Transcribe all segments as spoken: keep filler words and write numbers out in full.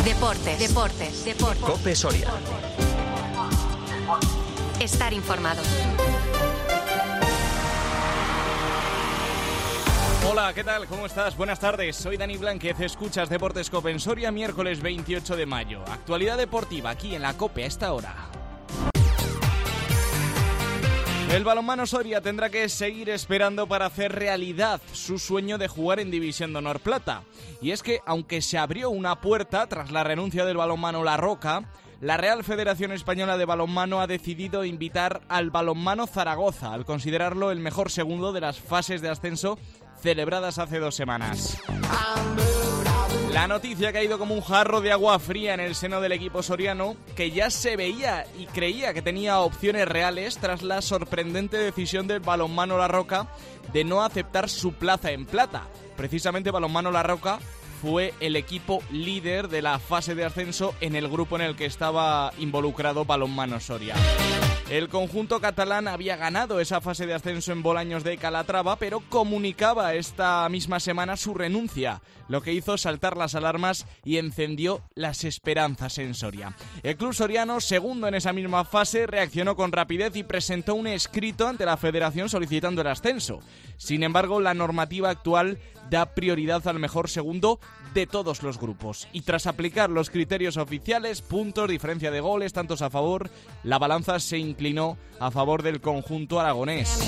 Deportes, deportes, deportes. COPE Soria. Estar informado. Hola, ¿qué tal? ¿Cómo estás? Buenas tardes, soy Dani Blánquez, escuchas Deportes COPE en Soria, miércoles veintiocho de mayo. Actualidad deportiva aquí en la COPE a esta hora. El balonmano Soria tendrá que seguir esperando para hacer realidad su sueño de jugar en División de Honor Plata. Y es que, aunque se abrió una puerta tras la renuncia del balonmano La Roca, la Real Federación Española de Balonmano ha decidido invitar al balonmano Zaragoza, al considerarlo el mejor segundo de las fases de ascenso celebradas hace dos semanas. La noticia ha caído como un jarro de agua fría en el seno del equipo soriano, que ya se veía y creía que tenía opciones reales tras la sorprendente decisión del balonmano La Roca de no aceptar su plaza en plata. Precisamente balonmano La Roca fue el equipo líder de la fase de ascenso en el grupo en el que estaba involucrado balonmano Soria. El conjunto catalán había ganado esa fase de ascenso en Bolaños de Calatrava, pero comunicaba esta misma semana su renuncia, lo que hizo saltar las alarmas y encendió las esperanzas en Soria. El club soriano, segundo en esa misma fase, reaccionó con rapidez y presentó un escrito ante la federación solicitando el ascenso. Sin embargo, la normativa actual da prioridad al mejor segundo de todos los grupos. Y tras aplicar los criterios oficiales, puntos, diferencia de goles, tantos a favor, la balanza se inclinó a favor del conjunto aragonés.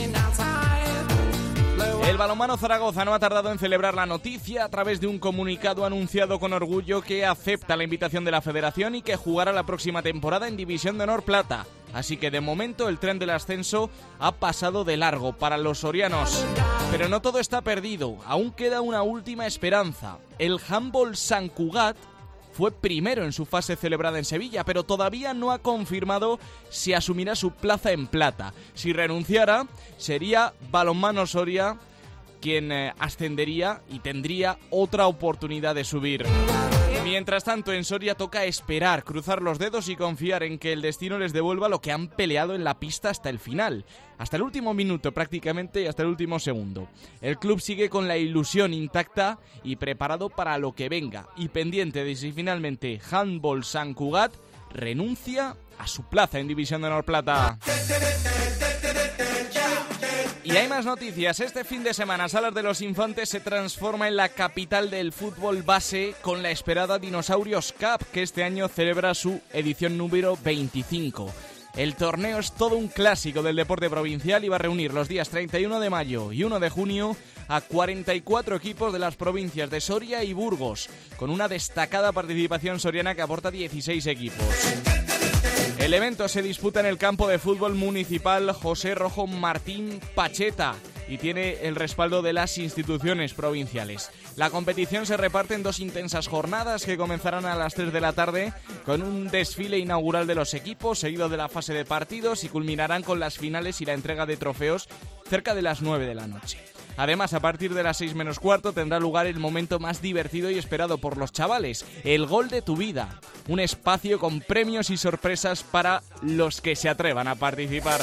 El balonmano Zaragoza no ha tardado en celebrar la noticia a través de un comunicado anunciado con orgullo que acepta la invitación de la federación y que jugará la próxima temporada en División de Honor Plata. Así que de momento el tren del ascenso ha pasado de largo para los sorianos. Pero no todo está perdido, aún queda una última esperanza. El Handball Sant Cugat fue primero en su fase celebrada en Sevilla, pero todavía no ha confirmado si asumirá su plaza en plata. Si renunciara, sería balonmano Soria quien eh, ascendería y tendría otra oportunidad de subir. Mientras tanto, en Soria toca esperar, cruzar los dedos y confiar en que el destino les devuelva lo que han peleado en la pista hasta el final. Hasta el último minuto prácticamente y hasta el último segundo. El club sigue con la ilusión intacta y preparado para lo que venga. Y pendiente de si finalmente Handball Sant Cugat renuncia a su plaza en División de Honor Plata. Y hay más noticias. Este fin de semana Salas de los Infantes se transforma en la capital del fútbol base con la esperada Dinosaurios Cup, que este año celebra su edición número veinticinco. El torneo es todo un clásico del deporte provincial y va a reunir los días treinta y uno de mayo y uno de junio a cuarenta y cuatro equipos de las provincias de Soria y Burgos, con una destacada participación soriana que aporta dieciséis equipos. El evento se disputa en el campo de fútbol municipal José Rojo Martín Pacheta y tiene el respaldo de las instituciones provinciales. La competición se reparte en dos intensas jornadas que comenzarán a las tres de la tarde con un desfile inaugural de los equipos, seguido de la fase de partidos, y culminarán con las finales y la entrega de trofeos cerca de las nueve de la noche. Además, a partir de las seis menos cuarto tendrá lugar el momento más divertido y esperado por los chavales, el Gol de tu Vida, un espacio con premios y sorpresas para los que se atrevan a participar.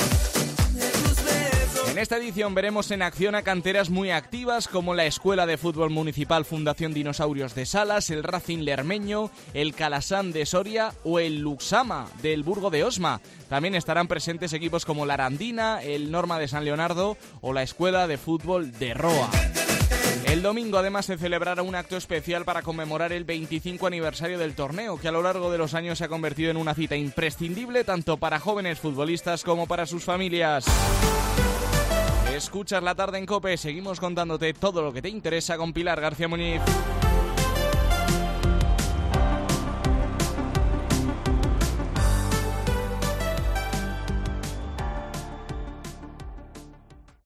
En esta edición veremos en acción a canteras muy activas como la Escuela de Fútbol Municipal Fundación Dinosaurios de Salas, el Racing Lermeño, el Calasán de Soria o el Luxama del Burgo de Osma. También estarán presentes equipos como la Arandina, el Norma de San Leonardo o la Escuela de Fútbol de Roa. El domingo además se celebrará un acto especial para conmemorar el veinticinco aniversario del torneo, que a lo largo de los años se ha convertido en una cita imprescindible tanto para jóvenes futbolistas como para sus familias. Escuchas La Tarde en COPE, seguimos contándote todo lo que te interesa con Pilar García Muñiz.